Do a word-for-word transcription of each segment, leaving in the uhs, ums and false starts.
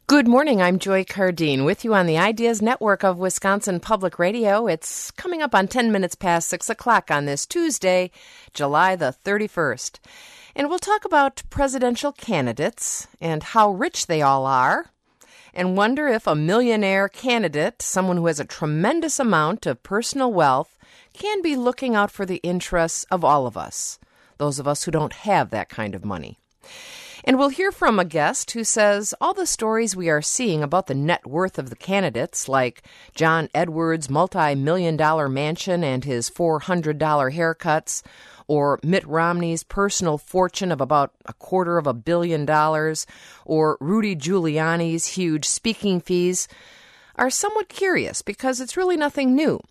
Good morning. I'm Joy Cardine with you on the Ideas Network of Wisconsin Public Radio. It's coming up on ten minutes past six o'clock on this Tuesday, July the thirty-first. And we'll talk about presidential candidates and how rich they all are, and wonder if a millionaire candidate, someone who has a tremendous amount of personal wealth, can be looking out for the interests of all of us, those of us who don't have that kind of money. And we'll hear from a guest who says all the stories we are seeing about the net worth of the candidates, like John Edwards' multi-million dollar mansion and his four hundred dollars haircuts, or Mitt Romney's personal fortune of about a quarter of a billion dollars, or Rudy Giuliani's huge speaking fees, are somewhat curious because it's really nothing new.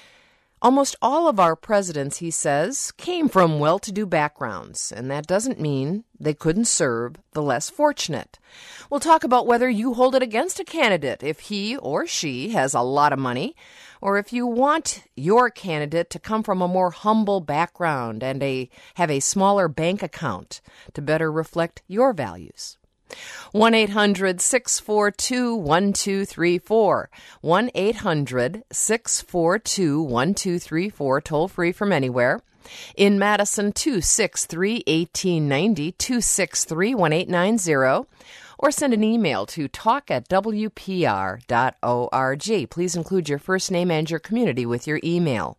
Almost all of our presidents, he says, came from well-to-do backgrounds, and that doesn't mean they couldn't serve the less fortunate. We'll talk about whether you hold it against a candidate if he or she has a lot of money, or if you want your candidate to come from a more humble background and a have a smaller bank account to better reflect your values. one eight hundred six four two one two three four. one eight hundred six four two one two three four, toll free from anywhere. In Madison, two six three, one eight nine zero, two six three, one eight nine zero. Or send an email to talk at w p r dot org. Please include your first name and your community with your email.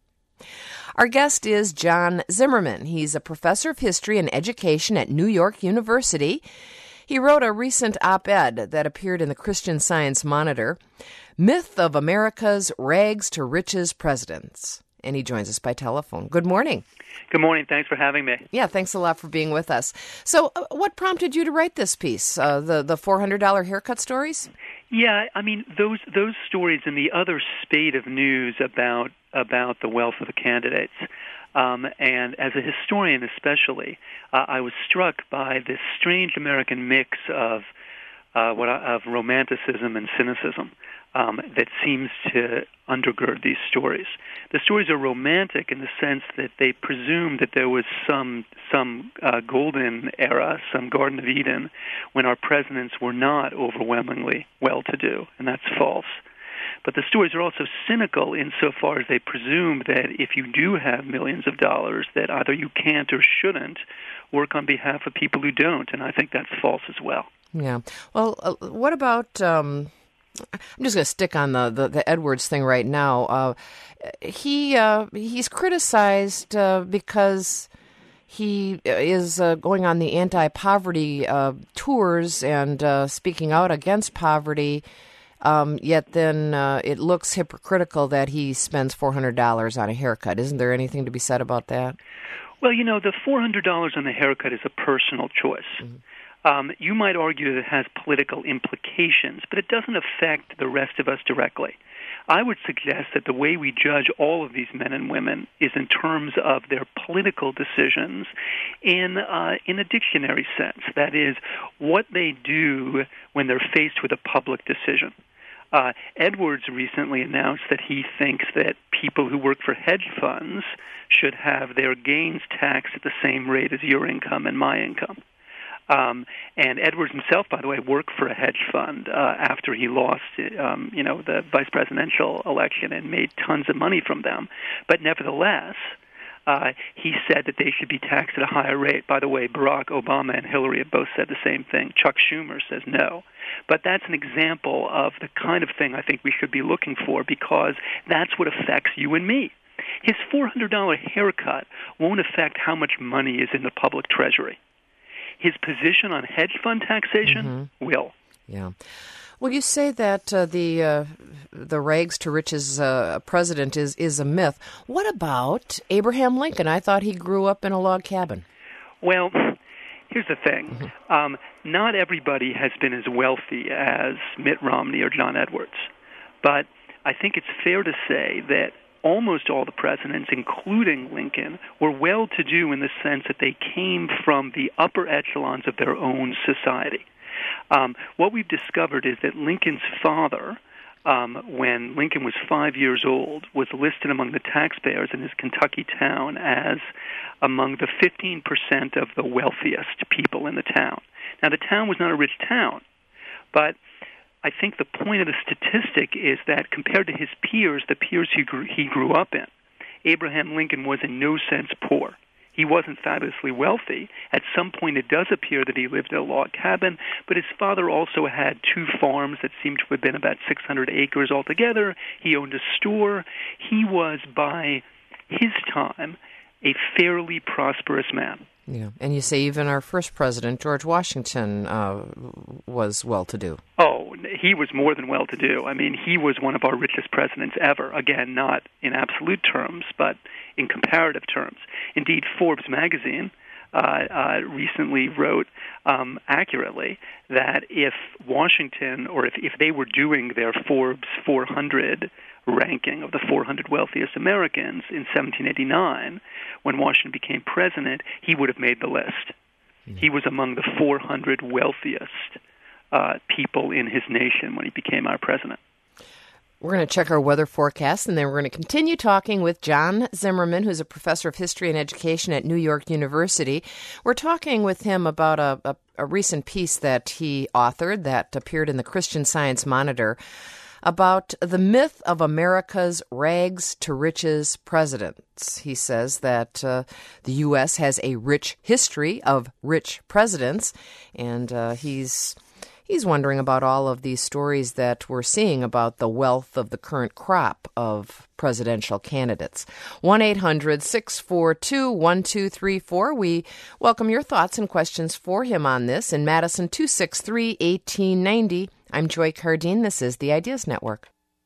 Our guest is John Zimmerman. He's a professor of history and education at New York University. He wrote a recent op-ed that appeared in the Christian Science Monitor, Myth of America's Rags to Riches Presidents. And he joins us by telephone. Good morning. Good morning. Thanks for having me. Yeah, thanks a lot for being with us. So uh, what prompted you to write this piece, uh, the, the four hundred dollars haircut stories? Yeah, I mean, those those stories and the other spate of news about about the wealth of the candidates. Um, and as a historian especially, uh, I was struck by this strange American mix of uh, what I, of romanticism and cynicism um, that seems to undergird these stories. The stories are romantic in the sense that they presume that there was some some uh, golden era, some Garden of Eden, when our presidents were not overwhelmingly well-to-do, and that's false. But the stories are also cynical insofar as they presume that if you do have millions of dollars, that either you can't or shouldn't work on behalf of people who don't, and I think that's false as well. Yeah. Well, uh, what about... Um I'm just going to stick on the, the, the Edwards thing right now. Uh, he uh, he's criticized uh, because he is uh, going on the anti-poverty uh, tours and uh, speaking out against poverty, um, yet then uh, it looks hypocritical that he spends four hundred dollars on a haircut. Isn't there anything to be said about that? Well, you know, the four hundred dollars on the haircut is a personal choice. Mm-hmm. Um, you might argue that it has political implications, but it doesn't affect the rest of us directly. I would suggest that the way we judge all of these men and women is in terms of their political decisions in uh, in a dictionary sense. That is, what they do when they're faced with a public decision. Uh, Edwards recently announced that he thinks that people who work for hedge funds should have their gains taxed at the same rate as your income and my income. Um, and Edwards himself, by the way, worked for a hedge fund uh, after he lost, um, you know, the vice presidential election and made tons of money from them. But nevertheless, uh, he said that they should be taxed at a higher rate. By the way, Barack Obama and Hillary have both said the same thing. Chuck Schumer says no. But that's an example of the kind of thing I think we should be looking for, because that's what affects you and me. His four hundred dollars haircut won't affect how much money is in the public treasury. His position on hedge fund taxation mm-hmm. will. Yeah. Well, you say that uh, the uh, the rags to riches uh, president is, is a myth. What about Abraham Lincoln? I thought he grew up in a log cabin. Well, here's the thing. Mm-hmm. Um, not everybody has been as wealthy as Mitt Romney or John Edwards. But I think it's fair to say that almost all the presidents, including Lincoln, were well-to-do in the sense that they came from the upper echelons of their own society. Um, what we've discovered is that Lincoln's father, um, when Lincoln was five years old, was listed among the taxpayers in his Kentucky town as among the fifteen percent of the wealthiest people in the town. Now, the town was not a rich town, but I think the point of the statistic is that compared to his peers, the peers he grew, he grew up in, Abraham Lincoln was in no sense poor. He wasn't fabulously wealthy. At some point, it does appear that he lived in a log cabin, but his father also had two farms that seemed to have been about six hundred acres altogether. He owned a store. He was, by his time, a fairly prosperous man. Yeah, and you say even our first president, George Washington, uh, was well-to-do. Oh, he was more than well-to-do. I mean, he was one of our richest presidents ever. Again, not in absolute terms, but in comparative terms. Indeed, Forbes magazine uh, uh, recently wrote um, accurately that if Washington, or if, if they were doing their Forbes four hundred ranking of the four hundred wealthiest Americans in seventeen eighty-nine, when Washington became president, he would have made the list. Mm-hmm. He was among the four hundred wealthiest uh, people in his nation when he became our president. We're going to check our weather forecast, and then we're going to continue talking with John Zimmerman, who's a professor of history and education at New York University. We're talking with him about a, a, a recent piece that he authored that appeared in the Christian Science Monitor about the myth of America's rags to riches presidents. He says that uh, the U S has a rich history of rich presidents, and uh, he's he's wondering about all of these stories that we're seeing about the wealth of the current crop of presidential candidates. one eight hundred six four two one two three four. We welcome your thoughts and questions for him on this. In Madison, two six three, one eight nine zero. I'm Joy Cardine. This is the Ideas Network.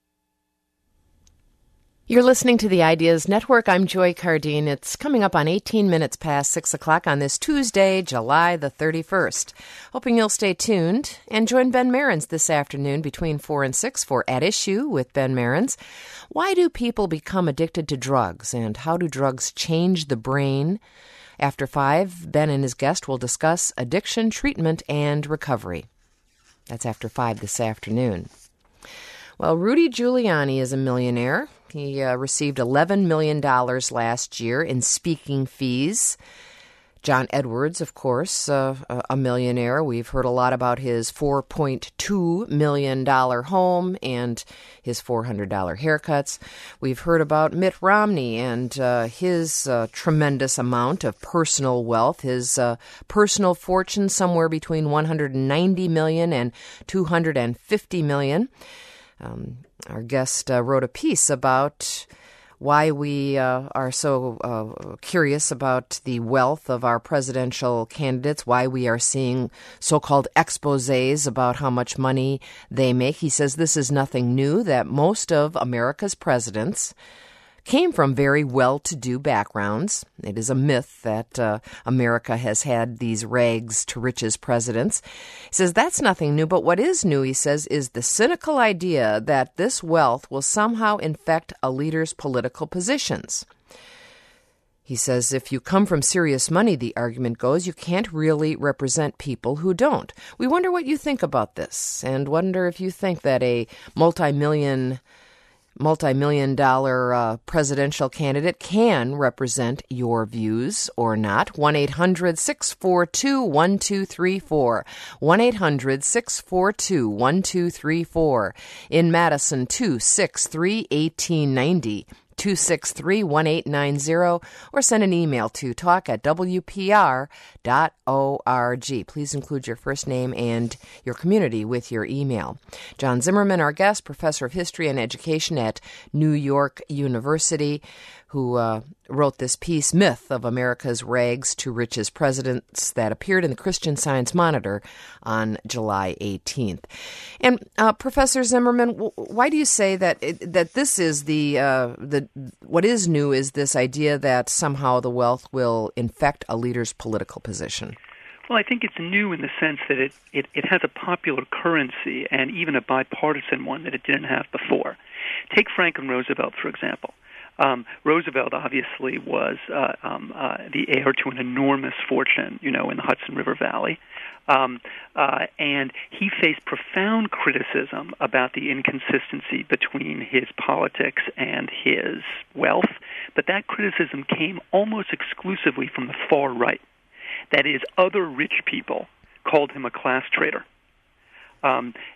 You're listening to the Ideas Network. I'm Joy Cardine. It's coming up on eighteen minutes past six o'clock on this Tuesday, July the thirty-first. Hoping you'll stay tuned and join Ben Marins this afternoon between four and six for At Issue with Ben Marins. Why do people become addicted to drugs, and how do drugs change the brain? After five, Ben and his guest will discuss addiction, treatment, and recovery. That's after five this afternoon. Well, Rudy Giuliani is a millionaire. He uh, received eleven million dollars last year in speaking fees. John Edwards, of course, uh, a millionaire. We've heard a lot about his four point two million dollars home and his four hundred dollars haircuts. We've heard about Mitt Romney and uh, his uh, tremendous amount of personal wealth, his uh, personal fortune somewhere between one hundred ninety million dollars and two hundred fifty million dollars. Um, our guest uh, wrote a piece about why we uh, are so uh, curious about the wealth of our presidential candidates, why we are seeing so-called exposés about how much money they make. He says this is nothing new, that most of America's presidents came from very well-to-do backgrounds. It is a myth that uh, America has had these rags to riches presidents. He says that's nothing new, but what is new, he says, is the cynical idea that this wealth will somehow infect a leader's political positions. He says if you come from serious money, the argument goes, you can't really represent people who don't. We wonder what you think about this, and wonder if you think that a multi-million multi-million dollar uh, presidential candidate can represent your views or not. one eight hundred six four two one two three four. one eight hundred six four two one two three four. In Madison, two six three, one eight nine zero. two six three, one eight nine zero, or send an email to talk at w p r dot org. Please include your first name and your community with your email. John Zimmerman, our guest, professor of history and education at New York University, who uh, wrote this piece, Myth of America's Rags to Riches Presidents, that appeared in the Christian Science Monitor on July eighteenth. And uh, Professor Zimmerman, w- why do you say that it, that this is the uh, the what is new is this idea that somehow the wealth will infect a leader's political position? Well, I think it's new in the sense that it, it, it has a popular currency and even a bipartisan one that it didn't have before. Take Franklin Roosevelt, for example. Um, Roosevelt obviously was uh, um, uh, the heir to an enormous fortune, you know, in the Hudson River Valley. Um, uh, and he faced profound criticism about the inconsistency between his politics and his wealth. But that criticism came almost exclusively from the far right. That is, other rich people called him a class traitor. Um,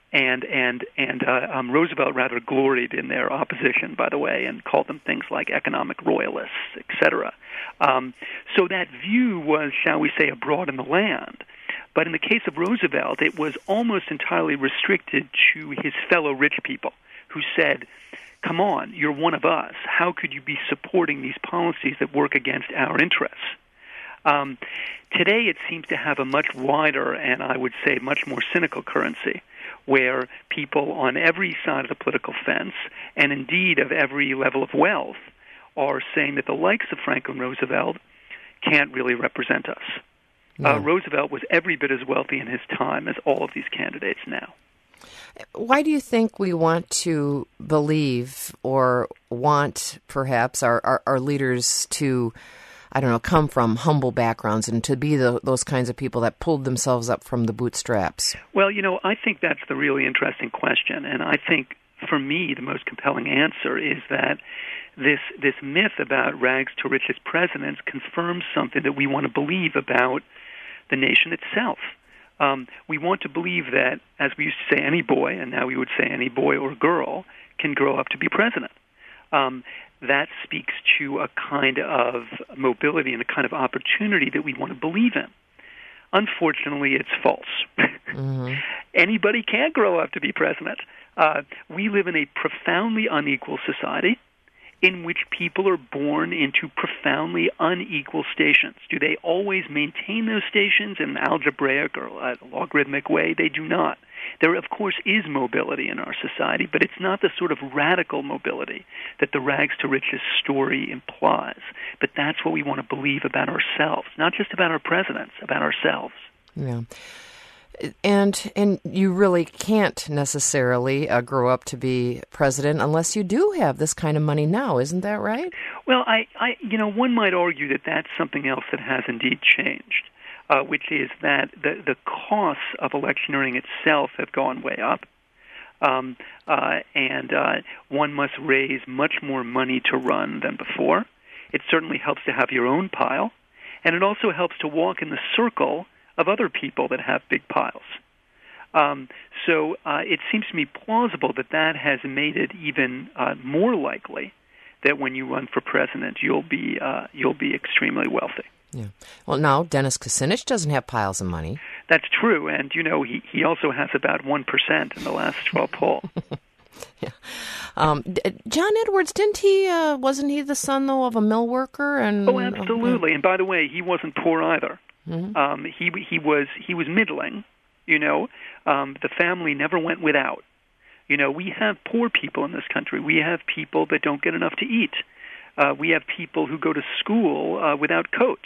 and and and uh, um, Roosevelt rather gloried in their opposition, by the way, and called them things like economic royalists, et cetera. Um, so that view was, shall we say, abroad in the land. But in the case of Roosevelt, it was almost entirely restricted to his fellow rich people who said, come on, you're one of us. How could you be supporting these policies that work against our interests? Um, today it seems to have a much wider and I would say much more cynical currency, where people on every side of the political fence, and indeed of every level of wealth, are saying that the likes of Franklin Roosevelt can't really represent us. No. Uh, Roosevelt was every bit as wealthy in his time as all of these candidates now. Why do you think we want to believe or want, perhaps, our, our, our leaders to, I don't know, come from humble backgrounds and to be the, those kinds of people that pulled themselves up from the bootstraps? Well, you know, I think that's the really interesting question. And I think, for me, the most compelling answer is that this this myth about rags to riches presidents confirms something that we want to believe about the nation itself. Um, we want to believe that, as we used to say, any boy, and now we would say any boy or girl, can grow up to be president. Um, that speaks to a kind of mobility and a kind of opportunity that we want to believe in. Unfortunately, it's false. Mm-hmm. Anybody can grow up to be president. Uh, we live in a profoundly unequal society in which people are born into profoundly unequal stations. Do they always maintain those stations in an algebraic or a logarithmic way? They do not. There, of course, is mobility in our society, but it's not the sort of radical mobility that the rags to riches story implies. But that's what we want to believe about ourselves, not just about our presidents, about ourselves. Yeah. And and you really can't necessarily uh, grow up to be president unless you do have this kind of money now, isn't that right? Well, I, I you know, one might argue that that's something else that has indeed changed, uh, which is that the, the costs of electioneering itself have gone way up, um, uh, and uh, one must raise much more money to run than before. It certainly helps to have your own pile, and it also helps to walk in the circle of other people that have big piles. Um, so uh, it seems to me plausible that that has made it even uh, more likely that when you run for president, you'll be uh, you'll be extremely wealthy. Yeah. Well, now Dennis Kucinich doesn't have piles of money. That's true, and you know he, he also has about one percent in the last twelve poll. Yeah. Um, John Edwards, didn't he? Uh, wasn't he the son though of a mill worker? And oh, absolutely. Uh, and by the way, he wasn't poor either. Mm-hmm. Um, he he was he was middling, you know. Um, the family never went without. You know, we have poor people in this country. We have people that don't get enough to eat. Uh, we have people who go to school uh, without coats.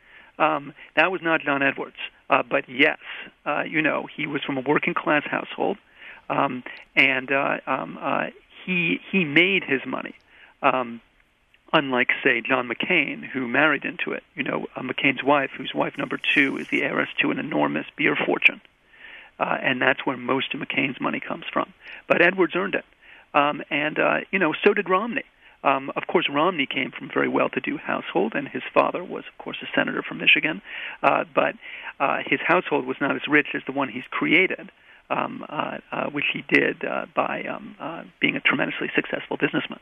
Um, that was not John Edwards, uh, but yes, uh, you know, he was from a working class household, um, and uh, um, uh, he he made his money. Um, Unlike, say, John McCain, who married into it. You know, uh, McCain's wife, whose wife number two is the heiress to an enormous beer fortune. Uh, and that's where most of McCain's money comes from. But Edwards earned it. Um, and, uh, you know, so did Romney. Um, of course, Romney came from a very well-to-do household, and his father was, of course, a senator from Michigan. Uh, but uh, his household was not as rich as the one he's created, um, uh, uh, which he did uh, by um, uh, being a tremendously successful businessman.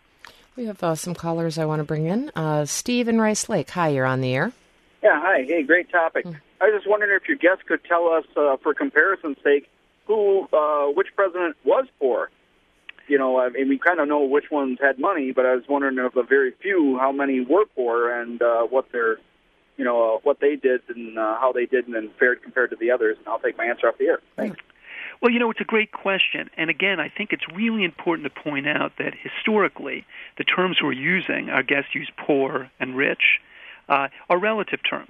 We have uh, some callers I want to bring in. Uh, Steve in Rice Lake. Hi, you're on the air. Yeah, hi. Hey, great topic. Mm. I was just wondering if your guest could tell us, uh, for comparison's sake, who, uh, which president was poor. You know, I mean, we kind of know which ones had money, but I was wondering of the very few, how many were poor and uh, what their, you know, uh, what they did and uh, how they did and then fared compared to the others. And I'll take my answer off the air. Thanks. Well, you know, it's a great question. And again, I think it's really important to point out that historically, the terms we're using, our guests use poor and rich, uh, are relative terms.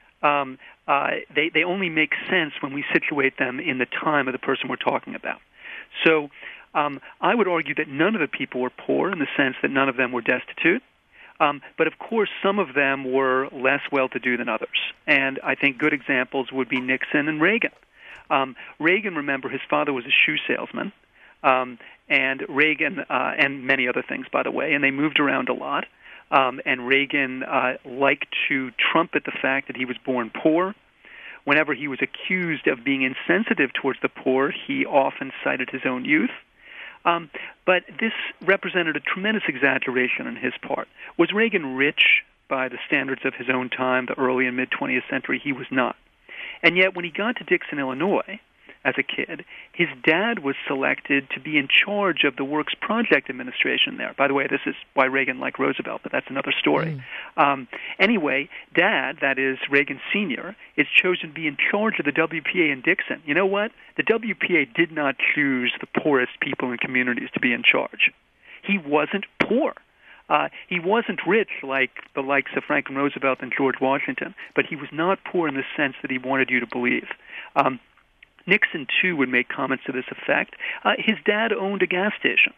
Um, uh, they, they only make sense when we situate them in the time of the person we're talking about. So um, I would argue that none of the people were poor in the sense that none of them were destitute. Um, but, of course, some of them were less well-to-do than others. And I think good examples would be Nixon and Reagan. Um, Reagan, remember, his father was a shoe salesman, um, and Reagan, uh, and many other things, by the way, and they moved around a lot. Um, and Reagan uh, liked to trumpet the fact that he was born poor. whenever he was accused of being insensitive towards the poor, he often cited his own youth. Um, but this represented a tremendous exaggeration on his part. Was Reagan rich by the standards of his own time, the early and mid-twentieth century? He was not. And yet when he got to Dixon, Illinois, as a kid, his dad was selected to be in charge of the Works Project Administration there. By the way, this is why Reagan liked Roosevelt, but that's another story. Mm. Um, anyway, Dad, that is Reagan Senior, is chosen to be in charge of the W P A in Dixon. You know what? The W P A did not choose the poorest people in communities to be in charge. He wasn't poor. Uh, he wasn't rich like the likes of Franklin Roosevelt and George Washington, but he was not poor in the sense that he wanted you to believe. Um, Nixon, too, would make comments to this effect. Uh, his dad owned a gas station.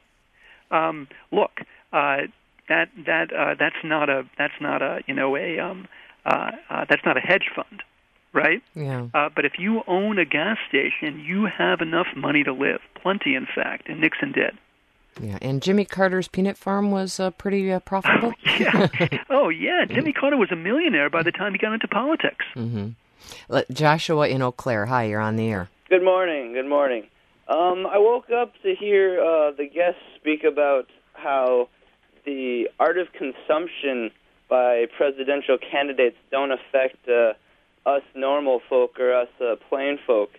Um, look, uh, that that uh, that's not a that's not a you know a um, uh, uh, that's not a hedge fund, right? Yeah. Uh, but if you own a gas station, you have enough money to live, plenty, in fact, and Nixon did. Yeah, and Jimmy Carter's peanut farm was uh, pretty uh, profitable. Oh yeah, oh yeah. Jimmy Carter was a millionaire by the time he got into politics. Mm-hmm. Joshua in Eau Claire, hi, you're on the air. Good morning. Good morning. Um, I woke up to hear uh, the guests speak about how the art of consumption by presidential candidates don't affect uh, us normal folk or us uh, plain folk.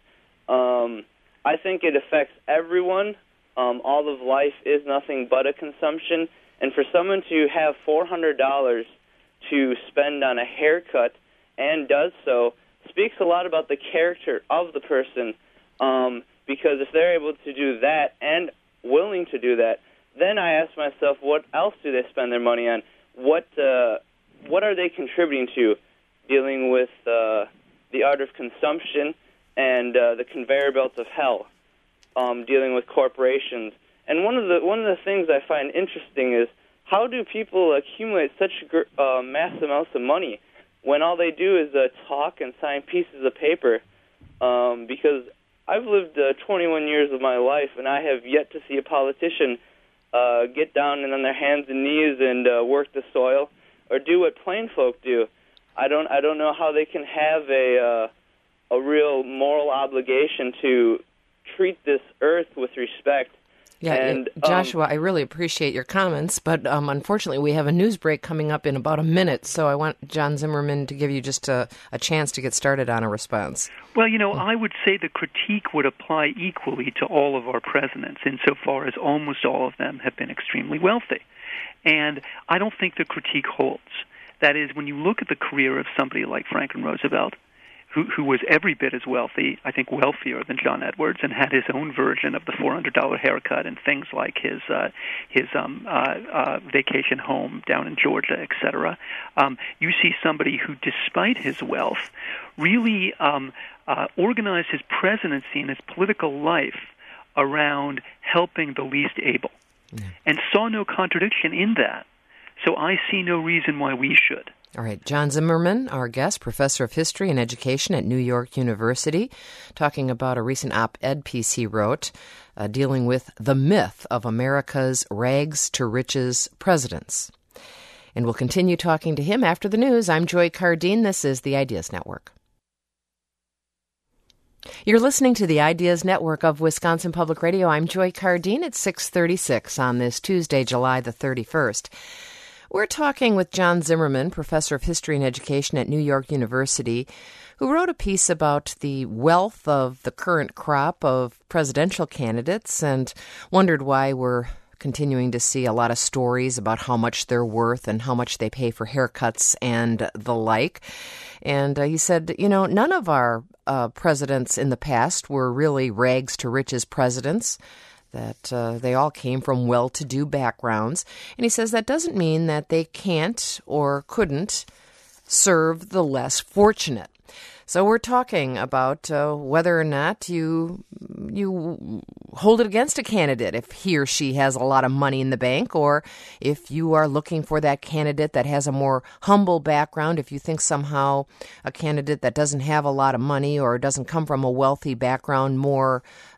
Um, I think it affects everyone. Um, all of life is nothing but a consumption. And for someone to have four hundred dollars to spend on a haircut and does so speaks a lot about the character of the person, um, because if they're able to do that and willing to do that, then I ask myself, what else do they spend their money on? What uh, what are they contributing to dealing with uh, the art of consumption and uh, the conveyor belts of hell, um, dealing with corporations? And one of the one of the things I find interesting is, how do people accumulate such uh, mass amounts of money when all they do is uh, talk and sign pieces of paper? Um, because I've lived uh, twenty-one years of my life, and I have yet to see a politician uh, get down and on their hands and knees and uh, work the soil or do what plain folk do. I don't. I don't know how they can have a uh, a real moral obligation to treat this earth with respect. Yeah, and, Joshua, um, I really appreciate your comments, but um, unfortunately we have a news break coming up in about a minute, so I want John Zimmerman to give you just a, a chance to get started on a response. Well, you know, I would say the critique would apply equally to all of our presidents, insofar as almost all of them have been extremely wealthy. And I don't think the critique holds. That is, when you look at the career of somebody like Franklin Roosevelt, who, who was every bit as wealthy, I think wealthier than John Edwards, and had his own version of the four hundred dollars haircut and things like his uh, his um, uh, uh, vacation home down in Georgia, et cetera. Um, you see somebody who, despite his wealth, really um, uh, organized his presidency and his political life around helping the least able, yeah. and saw no contradiction in that. So I see no reason why we should. All right, John Zimmerman, our guest, professor of history and education at New York University, talking about a recent op-ed piece he wrote uh, dealing with the myth of America's rags to riches presidents. And we'll continue talking to him after the news. I'm Joy Cardine. This is the Ideas Network. You're listening to the Ideas Network of Wisconsin Public Radio. I'm Joy Cardine at six thirty-six on this Tuesday, July the thirty-first. We're talking with John Zimmerman, professor of history and education at New York University, who wrote a piece about the wealth of the current crop of presidential candidates and wondered why we're continuing to see a lot of stories about how much they're worth and how much they pay for haircuts and the like. And uh, he said, you know, none of our uh, presidents in the past were really rags to riches presidents, that uh, they all came from well-to-do backgrounds. And he says that doesn't mean that they can't or couldn't serve the less fortunate. So we're talking about uh, whether or not you you hold it against a candidate if he or she has a lot of money in the bank, or if you are looking for that candidate that has a more humble background, if you think somehow a candidate that doesn't have a lot of money or doesn't come from a wealthy background more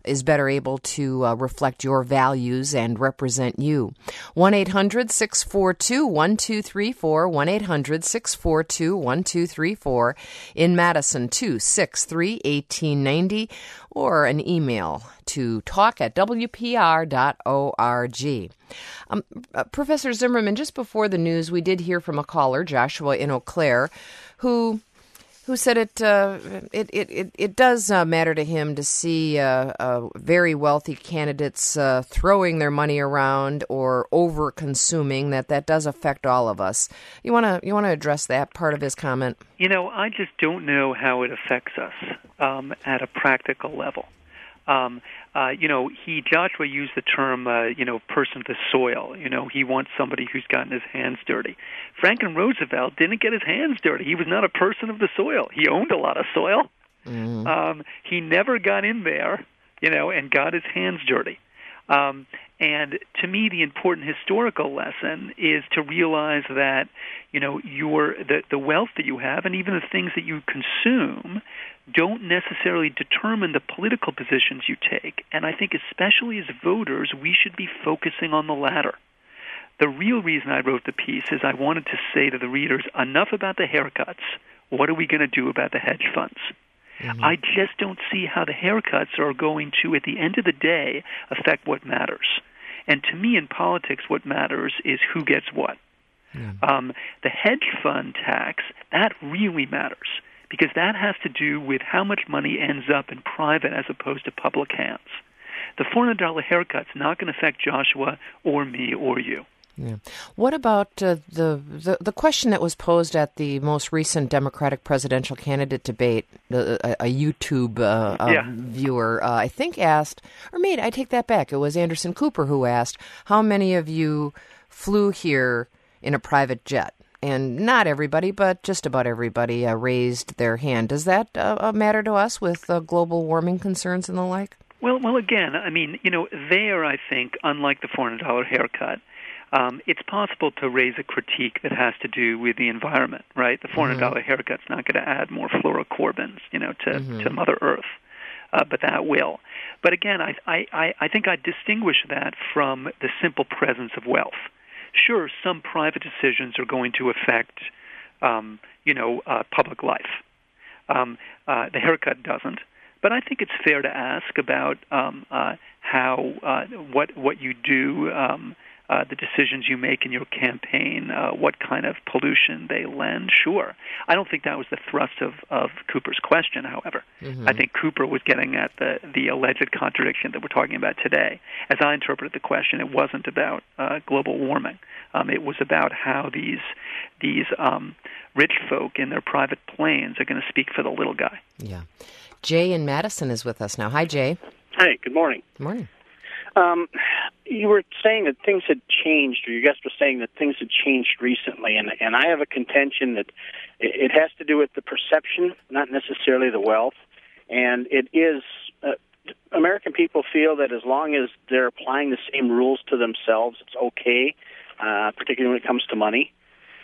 is better able to uh, reflect your values and represent you. one eight hundred six four two one two three four, one eight hundred six four two one two three four. In Madison, two six three, one eight nine zero, or an email to talk at w p r dot org. Um, uh, Professor Zimmerman, just before the news, we did hear from a caller, Joshua in Eau Claire, who who said it uh, it, it, it, it does uh, matter to him to see uh, uh, very wealthy candidates uh, throwing their money around or over-consuming, that that does affect all of us. You want to you want to address that part of his comment? You know, I just don't know how it affects us um, at a practical level. Um, uh, you know, he Joshua used the term, uh, you know, person of the soil. You know, he wants somebody who's gotten his hands dirty. Franklin Roosevelt didn't get his hands dirty. He was not a person of the soil. He owned a lot of soil. Mm-hmm. Um, he never got in there, you know, and got his hands dirty. Um, and to me, the important historical lesson is to realize that, you know, your the, the wealth that you have and even the things that you consume don't necessarily determine the political positions you take. And I think especially as voters, we should be focusing on the latter. The real reason I wrote the piece is I wanted to say to the readers, enough about the haircuts. What are we going to do about the hedge funds? Mm-hmm. I just don't see how the haircuts are going to, at the end of the day, affect what matters. And to me, in politics, what matters is who gets what. Yeah. Um, the hedge fund tax, that really matters, because that has to do with how much money ends up in private as opposed to public hands. The four hundred dollars haircut's not going to affect Joshua or me or you. Yeah. What about uh, the, the the question that was posed at the most recent Democratic presidential candidate debate? The, a, a YouTube uh, yeah. uh, viewer, uh, I think, asked, or maybe I take that back. It was Anderson Cooper who asked, how many of you flew here in a private jet? And not everybody, but just about everybody uh, raised their hand. Does that uh, matter to us with uh, global warming concerns and the like? Well, well, again, I mean, you know, there, I think, unlike the four hundred dollars haircut, Um, it's possible to raise a critique that has to do with the environment, right? The four hundred dollars mm-hmm. haircut's not going to add more fluorocarbons, you know, to, mm-hmm. to Mother Earth, uh, but that will. But again, I, I, I think I distinguish that from the simple presence of wealth. Sure, some private decisions are going to affect, um, you know, uh, public life. Um, uh, the haircut doesn't. But I think it's fair to ask about um, uh, how uh, what what you do. Um, Uh, the decisions you make in your campaign, uh, what kind of pollution they lend, sure. I don't think that was the thrust of, of Cooper's question, however. Mm-hmm. I think Cooper was getting at the, the alleged contradiction that we're talking about today. As I interpreted the question, it wasn't about uh, global warming. Um, it was about how these these um, rich folk in their private planes are going to speak for the little guy. Yeah. Jay in Madison is with us now. Hi, Jay. Hey, good morning. Good morning. Um, you were saying that things had changed, or your guest was saying that things had changed recently, and, and I have a contention that it, it has to do with the perception, not necessarily the wealth. And it is, uh, American people feel that as long as they're applying the same rules to themselves, it's okay, uh, particularly when it comes to money.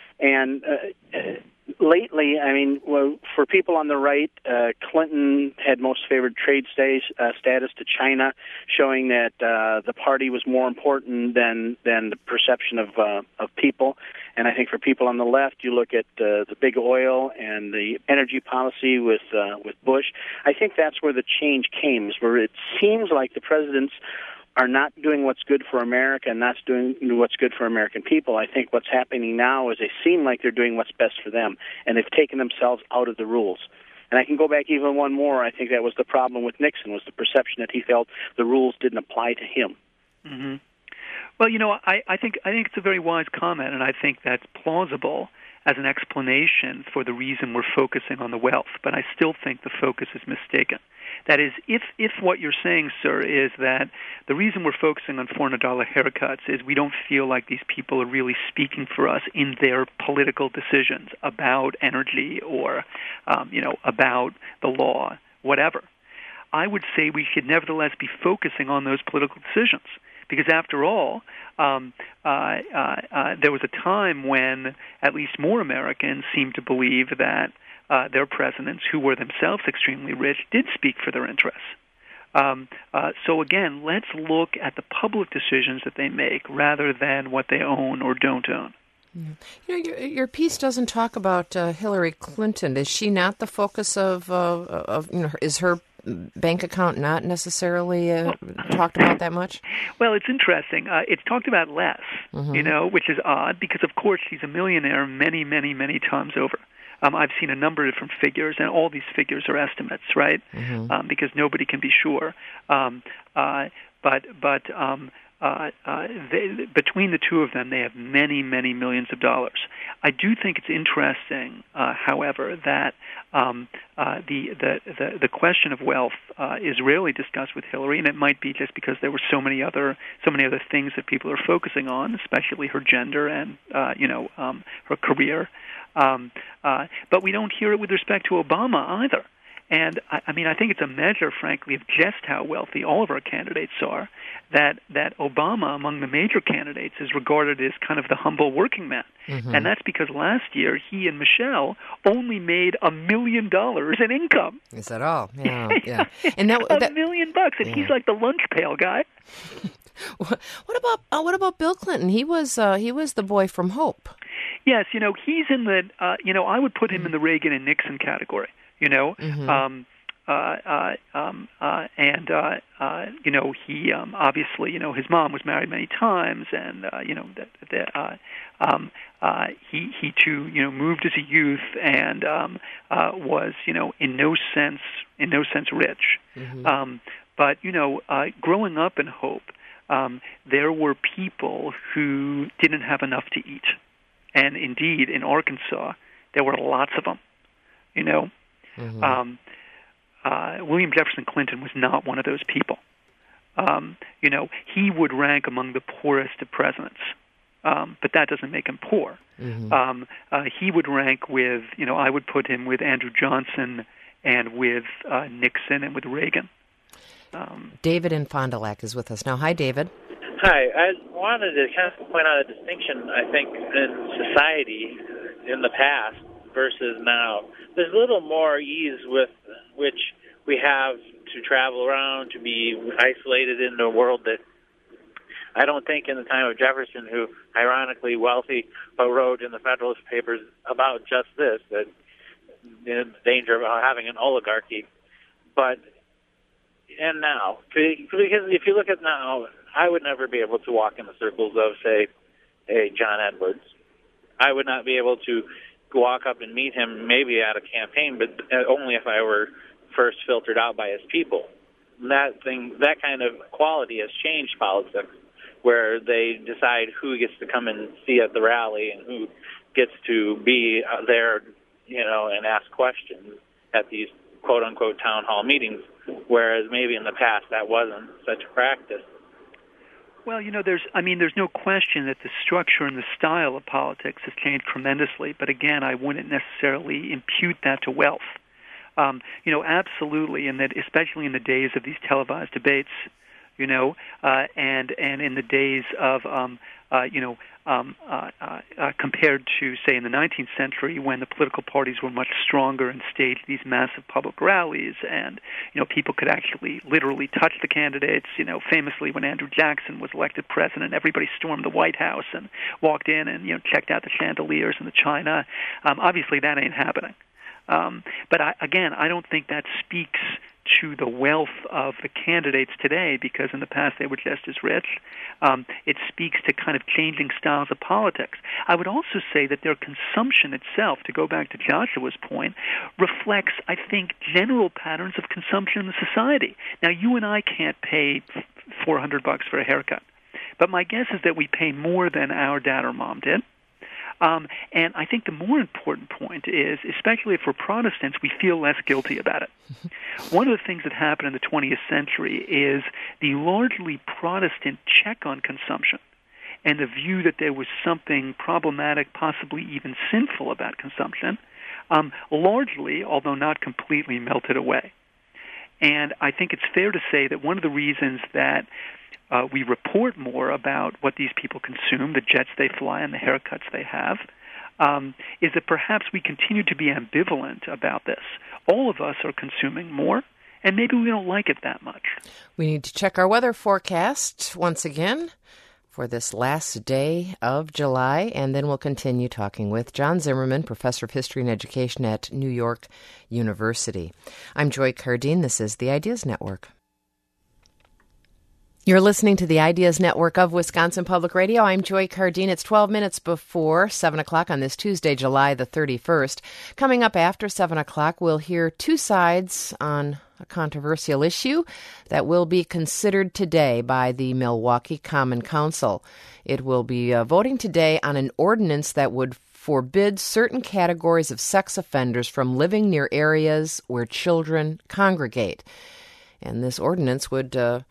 And uh, lately, I mean, well, for people on the right, uh, Clinton had most favored trade status, uh, status to China, showing that uh, the party was more important than than the perception of uh, of people. And I think for people on the left, you look at uh, the big oil and the energy policy with uh, with Bush. I think that's where the change came, is where it seems like the presidents are not doing what's good for America and not doing what's good for American people. I think what's happening now is they seem like they're doing what's best for them, and they've taken themselves out of the rules. And I can go back even one more. I think that was the problem with Nixon, was the perception that he felt the rules didn't apply to him. Mm-hmm. Well, you know, I, I think I think it's a very wise comment, and I think that's plausible as an explanation for the reason we're focusing on the wealth. But I still think the focus is mistaken. That is, if, if what you're saying, sir, is that the reason we're focusing on four hundred dollars haircuts is we don't feel like these people are really speaking for us in their political decisions about energy or, um, you know, about the law, whatever, I would say we should nevertheless be focusing on those political decisions. Because after all, um, uh, uh, uh, there was a time when at least more Americans seemed to believe that Uh, their presidents, who were themselves extremely rich, did speak for their interests. Um, uh, so again, let's look at the public decisions that they make rather than what they own or don't own. Yeah. You know, your, your piece doesn't talk about uh, Hillary Clinton. Is she not the focus of, uh, of you know, is her bank account not necessarily uh, talked about that much? Well, it's interesting. Uh, it's talked about less, mm-hmm. you know, which is odd because, of course, she's a millionaire many, many, many times over. Um, I've seen a number of different figures, and all these figures are estimates, right? Mm-hmm. Um, because nobody can be sure. Um, uh, but but um, uh, uh, they, between the two of them, they have many, many millions of dollars. I do think it's interesting, uh, however, that um, uh, the, the the the question of wealth uh, is rarely discussed with Hillary, and it might be just because there were so many other so many other things that people are focusing on, especially her gender and uh, you know um, her career. Um, uh, but we don't hear it with respect to Obama either. And, I, I mean, I think it's a measure, frankly, of just how wealthy all of our candidates are, that, that Obama, among the major candidates, is regarded as kind of the humble working man. Mm-hmm. And that's because last year he and Michelle only made a million dollars in income. Is that all? Yeah, yeah. And that, a that, million bucks, and yeah. he's like the lunch pail guy. What about uh, what about Bill Clinton? He was uh, he was the boy from Hope. Yes, you know, he's in the, uh, you know, I would put him in the Reagan and Nixon category, you know, mm-hmm. um, uh, uh, um, uh, and, uh, uh, you know, he um, obviously, you know, his mom was married many times, and, uh, you know, that, that, uh, um, uh, he, he too, you know, moved as a youth and um, uh, was, you know, in no sense, in no sense rich. Mm-hmm. Um, but, you know, uh, growing up in Hope, um, there were people who didn't have enough to eat. And indeed, in Arkansas, there were lots of them, you know. Mm-hmm. Um, uh, William Jefferson Clinton was not one of those people. Um, you know, he would rank among the poorest of presidents, um, but that doesn't make him poor. Mm-hmm. Um, uh, he would rank with, you know, I would put him with Andrew Johnson and with uh, Nixon and with Reagan. Um, David in Fond du Lac is with us now. Hi, David. Hi. I wanted to kind of point out a distinction, I think, in society in the past versus now. There's a little more ease with which we have to travel around, to be isolated in a world that I don't think in the time of Jefferson, who ironically wealthy, but wrote in the Federalist Papers about just this, that the danger of having an oligarchy. But, and now, because if you look at now, I would never be able to walk in the circles of, say, a John Edwards. I would not be able to walk up and meet him maybe at a campaign, but only if I were first filtered out by his people. That thing, that kind of quality has changed politics, where they decide who gets to come and see at the rally and who gets to be there, you know, and ask questions at these quote-unquote town hall meetings, whereas maybe in the past that wasn't such a practice. Well, you know, there's, I mean, there's no question that the structure and the style of politics has changed tremendously, but again, I wouldn't necessarily impute that to wealth. Um, you know, absolutely, and that especially in the days of these televised debates, you know, uh, and and in the days of, um, uh, you know, um, uh, uh, uh, compared to, say, in the nineteenth century when the political parties were much stronger and staged these massive public rallies, and, you know, people could actually literally touch the candidates. You know, famously when Andrew Jackson was elected president, everybody stormed the White House and walked in and, you know, checked out the chandeliers and the china. Um, obviously, that ain't happening. Um, but I, again, I don't think that speaks to the wealth of the candidates today, because in the past they were just as rich. Um, it speaks to kind of changing styles of politics. I would also say that their consumption itself, to go back to Joshua's point, reflects, I think, general patterns of consumption in the society. Now, you and I can't pay four hundred bucks for a haircut, but my guess is that we pay more than our dad or mom did. Um, and I think the more important point is, especially for Protestants, we feel less guilty about it. One of the things that happened in the twentieth century is the largely Protestant check on consumption and the view that there was something problematic, possibly even sinful about consumption, um, largely, although not completely, melted away. And I think it's fair to say that one of the reasons that Uh, we report more about what these people consume, the jets they fly and the haircuts they have, um, is that perhaps we continue to be ambivalent about this. All of us are consuming more, and maybe we don't like it that much. We need to check our weather forecast once again for this last day of July, and then we'll continue talking with John Zimmerman, Professor of History and Education at New York University. I'm Joy Cardine. This is the Ideas Network. You're listening to the Ideas Network of Wisconsin Public Radio. I'm Joy Cardine. It's twelve minutes before seven o'clock on this Tuesday, July the thirty-first. Coming up after seven o'clock, we'll hear two sides on a controversial issue that will be considered today by the Milwaukee Common Council. It will be uh, voting today on an ordinance that would forbid certain categories of sex offenders from living near areas where children congregate. And this ordinance would uh,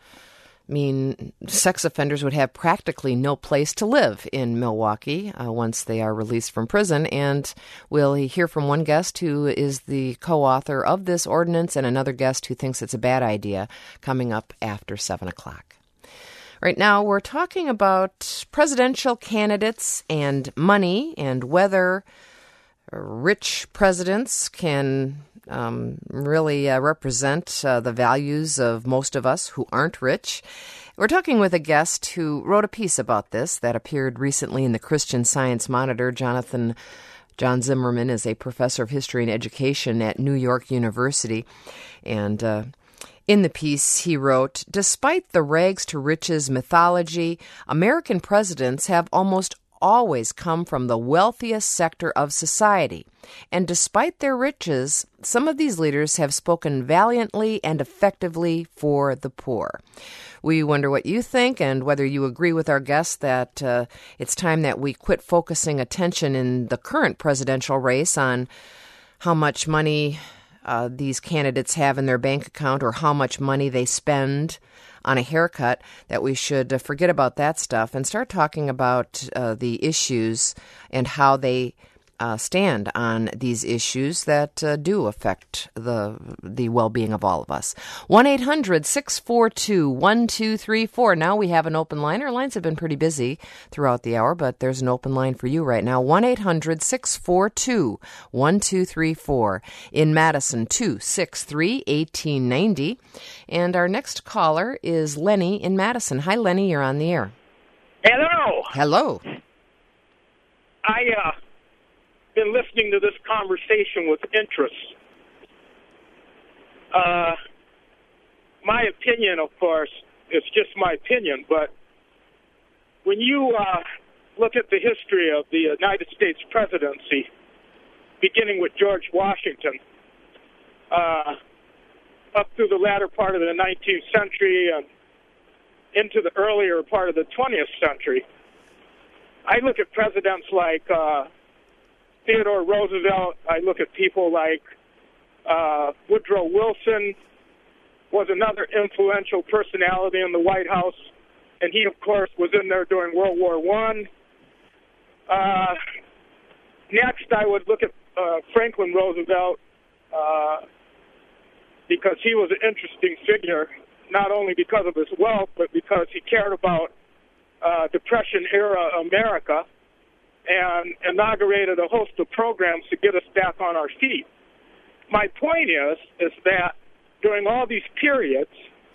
mean sex offenders would have practically no place to live in Milwaukee uh, once they are released from prison. And we'll hear from one guest who is the co-author of this ordinance and another guest who thinks it's a bad idea coming up after seven o'clock. Right now, we're talking about presidential candidates and money and whether rich presidents can Um, really uh, represent uh, the values of most of us who aren't rich. We're talking with a guest who wrote a piece about this that appeared recently in the Christian Science Monitor. Jonathan John Zimmerman is a professor of history and education at New York University. And uh, in the piece, he wrote, "Despite the rags to riches mythology, American presidents have almost always come from the wealthiest sector of society. And despite their riches, some of these leaders have spoken valiantly and effectively for the poor." We wonder what you think and whether you agree with our guest that uh, it's time that we quit focusing attention in the current presidential race on how much money uh, these candidates have in their bank account or how much money they spend on a haircut, that we should uh, forget about that stuff and start talking about uh, the issues and how they uh, stand on these issues that uh, do affect the the well-being of all of us. one eight hundred six four two one two three four. Now we have an open line. Our lines have been pretty busy throughout the hour, but there's an open line for you right now. one eight hundred six four two one two three four. In Madison, two six three one eight nine zero. And our next caller is Lenny in Madison. Hi, Lenny. You're on the air. Hello. Hello. I uh been listening to this conversation with interest. Uh, my opinion, of course, it's just my opinion, but when you uh, look at the history of the United States presidency, beginning with George Washington, uh, up through the latter part of the nineteenth century and into the earlier part of the twentieth century, I look at presidents like uh, Theodore Roosevelt. I look at people like uh, Woodrow Wilson was another influential personality in the White House, and he, of course, was in there during World War One. Uh, next, I would look at uh, Franklin Roosevelt uh, because he was an interesting figure, not only because of his wealth, but because he cared about uh, Depression-era America and inaugurated a host of programs to get us back on our feet. My point is, is that during all these periods,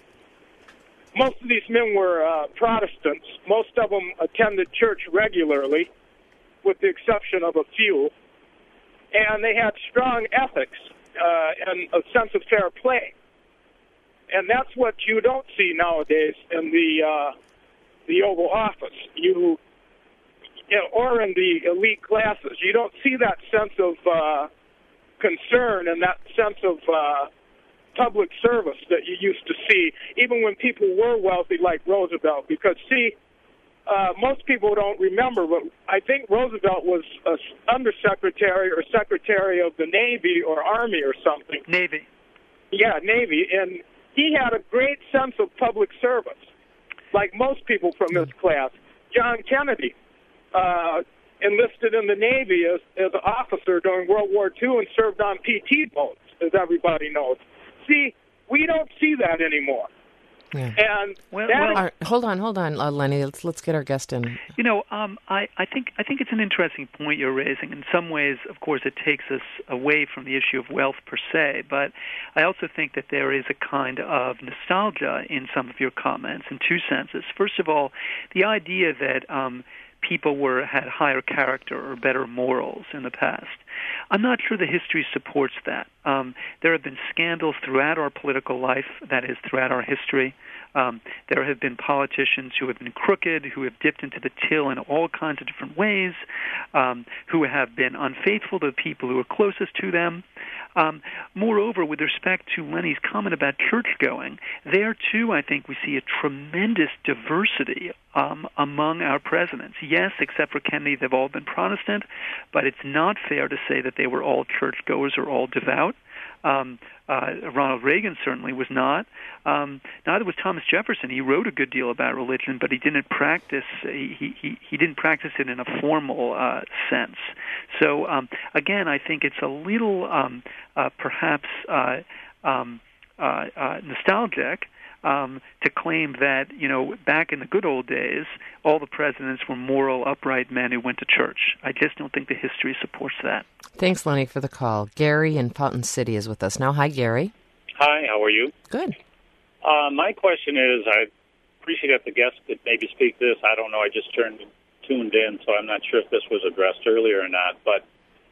most of these men were uh, Protestants. Most of them attended church regularly, with the exception of a few. And they had strong ethics uh, and a sense of fair play. And that's what you don't see nowadays in the uh, the Oval Office. You You know, or in the elite classes. You don't see that sense of uh, concern and that sense of uh, public service that you used to see, even when people were wealthy like Roosevelt. Because, see, uh, most people don't remember, but I think Roosevelt was an undersecretary or secretary of the Navy or Army or something. Navy. Yeah, Navy. And he had a great sense of public service, like most people from this class. John Kennedy Uh, enlisted in the Navy as, as an officer during World War Two and served on P T boats, as everybody knows. See, we don't see that anymore. Yeah. And well, that well, All right, hold on, hold on, uh, Lenny. Let's let's get our guest in. You know, um, I, I think I think it's an interesting point you're raising. In some ways, of course, it takes us away from the issue of wealth per se, but I also think that there is a kind of nostalgia in some of your comments in two senses. First of all, the idea that um, people were had higher character or better morals in the past. I'm not sure the history supports that. Um, there have been scandals throughout our political life, that is, throughout our history. Um, there have been politicians who have been crooked, who have dipped into the till in all kinds of different ways, um, who have been unfaithful to the people who are closest to them. Um, moreover, with respect to Lenny's comment about church-going, there, too, I think we see a tremendous diversity um, among our presidents. Yes, except for Kennedy, they've all been Protestant, but it's not fair to say that they were all churchgoers or all devout. Um, uh, Ronald Reagan certainly was not. Um, neither was Thomas Jefferson. He wrote a good deal about religion, but he didn't practice. He he, he didn't practice it in a formal uh, sense. So um, again, I think it's a little um, uh, perhaps uh, um, uh, uh, nostalgic. Um, to claim that, you know, back in the good old days, all the presidents were moral, upright men who went to church. I just don't think the history supports that. Thanks, Lenny, for the call. Gary in Fountain City is with us now. Hi, Gary. Hi, how are you? Good. Uh, my question is, I appreciate if the guest could maybe speak to this. I don't know, I just turned tuned in, so I'm not sure if this was addressed earlier or not. But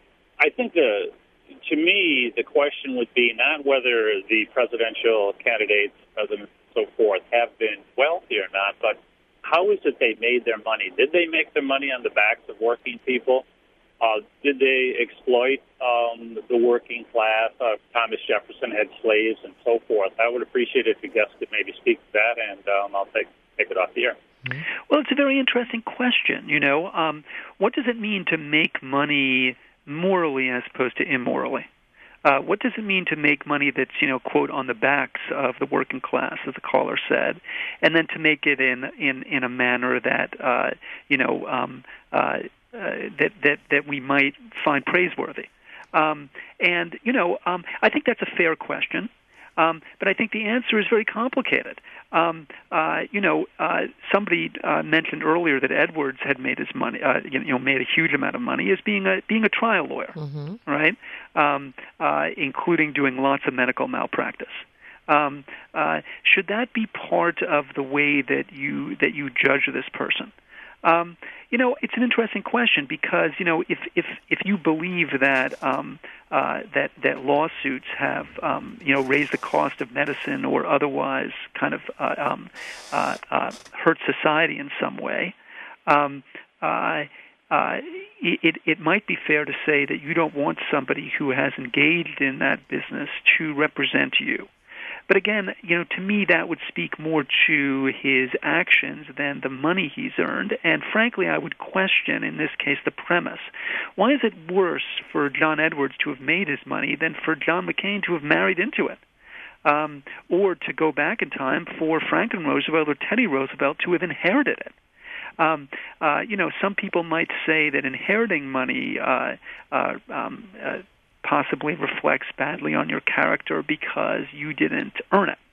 I think, the, to me, the question would be not whether the presidential candidates, presidents, so forth, have been wealthy or not, but how is it they made their money? Did they make their money on the backs of working people? Uh, did they exploit um, the working class? Uh, Thomas Jefferson had slaves and so forth. I would appreciate it if you guys could maybe speak to that, and um, I'll take take it off the air. Well, it's a very interesting question. You know, um, what does it mean to make money morally as opposed to immorally? Uh, what does it mean to make money that's, you know, quote, on the backs of the working class, as the caller said, and then to make it in in, in a manner that, uh, you know, um, uh, uh, that, that, that we might find praiseworthy? Um, and, you know, um, I think that's a fair question. Um, but I think the answer is very complicated. Um, uh, you know, uh, somebody uh, mentioned earlier that Edwards had made his money, uh, you know, made a huge amount of money as being a being a trial lawyer, mm-hmm. right? Um, uh, including doing lots of medical malpractice. Um, uh, should that be part of the way that you that you judge this person? Um, you know, it's an interesting question because, you know, if if, if you believe that um, uh, that that lawsuits have um, you know raised the cost of medicine or otherwise kind of uh, um, uh, uh, hurt society in some way, um, uh, uh, it it might be fair to say that you don't want somebody who has engaged in that business to represent you. But again, you know, to me that would speak more to his actions than the money he's earned. And frankly, I would question, in this case, the premise. Why is it worse for John Edwards to have made his money than for John McCain to have married into it? Um, or to go back in time for Franklin Roosevelt or Teddy Roosevelt to have inherited it? Um, uh, you know, some people might say that inheriting money uh, uh, um, uh, possibly reflects badly on your character because you didn't earn it.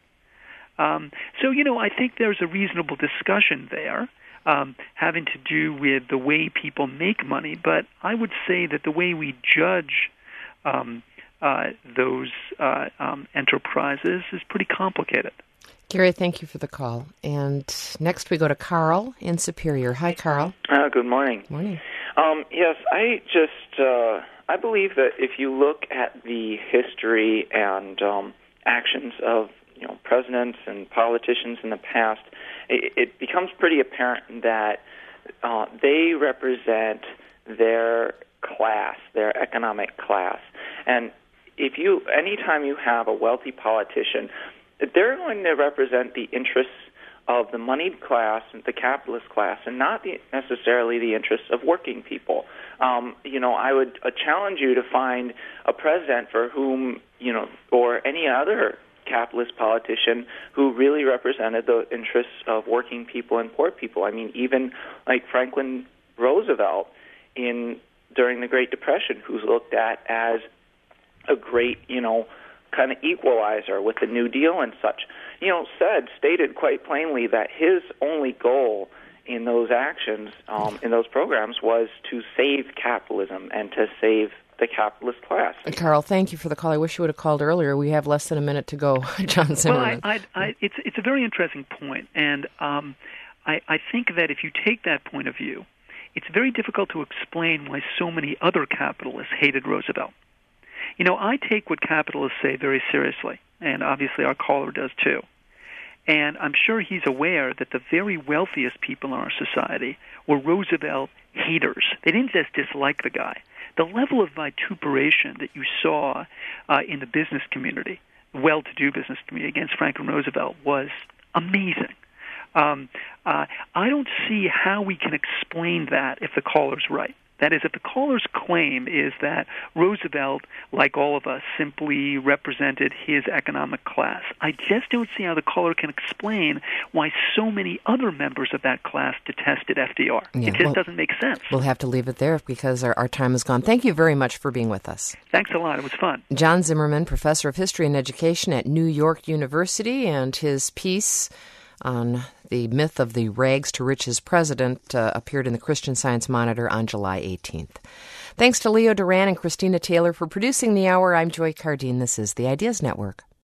Um, so, you know, I think there's a reasonable discussion there um, having to do with the way people make money, but I would say that the way we judge um, uh, those uh, um, enterprises is pretty complicated. Gary, thank you for the call. And next we go to Carl in Superior. Hi, Carl. Uh, good morning. Morning. Um, yes, I just... Uh I believe that if you look at the history and um, actions of you know presidents and politicians in the past, it, it becomes pretty apparent that uh, they represent their class, their economic class. And if you, anytime you have a wealthy politician, they're going to represent the interests of the moneyed class, the capitalist class, and not the, necessarily the interests of working people. Um, you know, I would uh, challenge you to find a president for whom, you know, or any other capitalist politician who really represented the interests of working people and poor people. I mean, even like Franklin Roosevelt in during the Great Depression, who's looked at as a great, you know, kind of equalizer with the New Deal and such, you know, said, stated quite plainly that his only goal in those actions, um, in those programs, was to save capitalism and to save the capitalist class. Carl, thank you for the call. I wish you would have called earlier. We have less than a minute to go, John Zimmerman. Well, I, I, I, it's, it's a very interesting point, and um, I, I think that if you take that point of view, it's very difficult to explain why so many other capitalists hated Roosevelt. You know, I take what capitalists say very seriously, and obviously our caller does too. And I'm sure he's aware that the very wealthiest people in our society were Roosevelt haters. They didn't just dislike the guy. The level of vituperation that you saw uh, in the business community, well-to-do business community, against Franklin Roosevelt was amazing. Um, uh, I don't see how we can explain that if the caller's right. That is, if the caller's claim is that Roosevelt, like all of us, simply represented his economic class, I just don't see how the caller can explain why so many other members of that class detested F D R. Yeah, it just well, doesn't make sense. We'll have to leave it there because our, our time is gone. Thank you very much for being with us. Thanks a lot. It was fun. John Zimmerman, Professor of History and Education at New York University, and his piece on the myth of the rags to riches president uh, appeared in the Christian Science Monitor on July eighteenth. Thanks to Leo Duran and Christina Taylor for producing the hour. I'm Joy Cardine. This is the Ideas Network.